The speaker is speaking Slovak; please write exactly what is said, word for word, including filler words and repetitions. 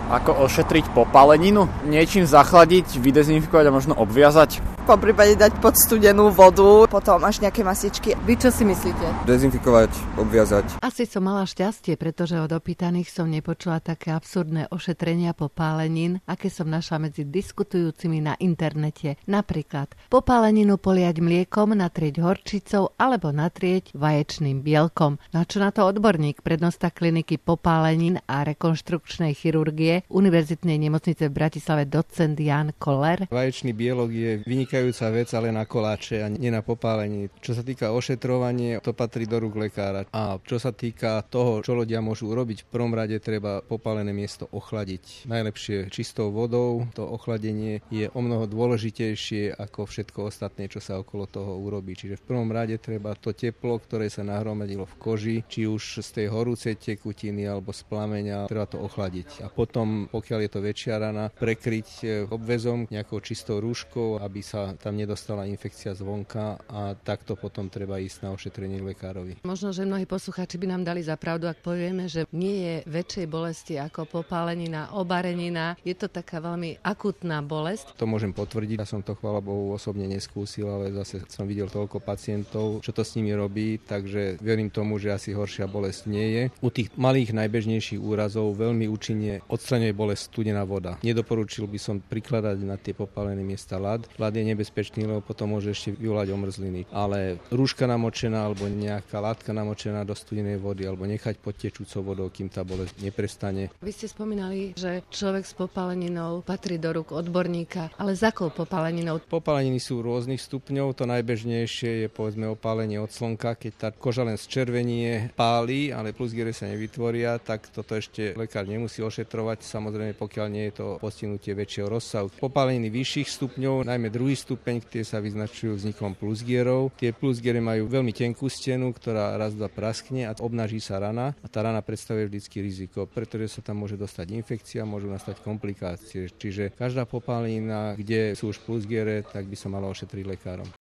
Ako ošetriť popáleninu? Niečím zachladiť, vydezinfikovať a možno obviazať? Po prípade dať pod studenú vodu, potom až nejaké masičky. Vy čo si myslíte? Dezinfikovať, obviazať. Asi som mala šťastie, pretože od opýtaných som nepočula také absurdné ošetrenia popálenín, aké som našla medzi diskutujúcimi na internete. Napríklad popáleninu poliať mliekom, natrieť horčicou alebo natrieť vaječným bielkom. Na čo na to odborník, prednosta kliniky popálenín a rekonštrukčnej chirurgie Univerzitnej nemocnice v Bratislave docent Jan Koller. Vaječný bielok je vynikajúca vec, ale na koláče a nie na popálení. Čo sa týka ošetrovania, to patrí do rúk lekára. A čo sa týka toho, čo ľudia môžu urobiť, v prvom rade treba popálené miesto ochladiť. Najlepšie čistou vodou. To ochladenie je o mnoho dôležitejšie ako všetko ostatné, čo sa okolo toho urobí. Čiže v prvom rade treba to teplo, ktoré sa nahromadilo v koži, či už z tej horúcej tekutiny alebo z plameňa, treba to ochladiť. A potom, pokiaľ je to väčšia rana, prekryť obväzom nejakou čistou rúškou, aby sa tam nedostala infekcia zvonka, a takto potom treba ísť na ošetrenie k lekárovi. Možno, že mnohí poslucháči by nám dali za pravdu, ak povieme, že nie je väčšej bolesti ako popálenina, obarenina. Je to taká veľmi akutná bolesť. To môžem potvrdiť. Ja som to, chvála Bohu, osobne neskúsil, ale zase som videl toľko pacientov, čo to s nimi robí, takže verím tomu, že asi horšia bolesť nie je. U tých malých najbežnejších úrazov veľmi účinne odstraňuje bolesť studená voda. Nedoporučil by som prikladať na tie popálené miesta ľad. Ľad je nebezpečný, lebo potom môže ešte vyvolať omrzliny. Ale rúška namočená alebo nejaká látka namočená do studenej vody alebo nechať pod tečúcou vodou, kým tá bolesť neprestane. Vy ste spomínali, že človek s popáleninou patrí do rúk odborníka, ale za akou popáleninou? Popáleniny sú rôznych stupňov. To najbežnejšie je povedzme opálenie od slnka, keď tá koža len zčervenie, páli, ale plusgiere sa nevytvoria, tak toto ešte lekár nemusí ošetrovať, samozrejme pokiaľ nie je to postihnutie väčšieho rozsahu. Popáleniny vyšších stupňov, najmä druhý stupeň, tie sa vyznačujú vznikom plusgierov. Tie plusgiere majú veľmi tenkú stenu, ktorá raz dva praskne a obnaží sa rana a tá rana predstavuje vždycky riziko, pretože sa tam môže dostať infekcia, môžu nastať komplikácie. Čiže každá popálenina, kde sú už plusgiere, tak by sa mala ošetriť lekárom.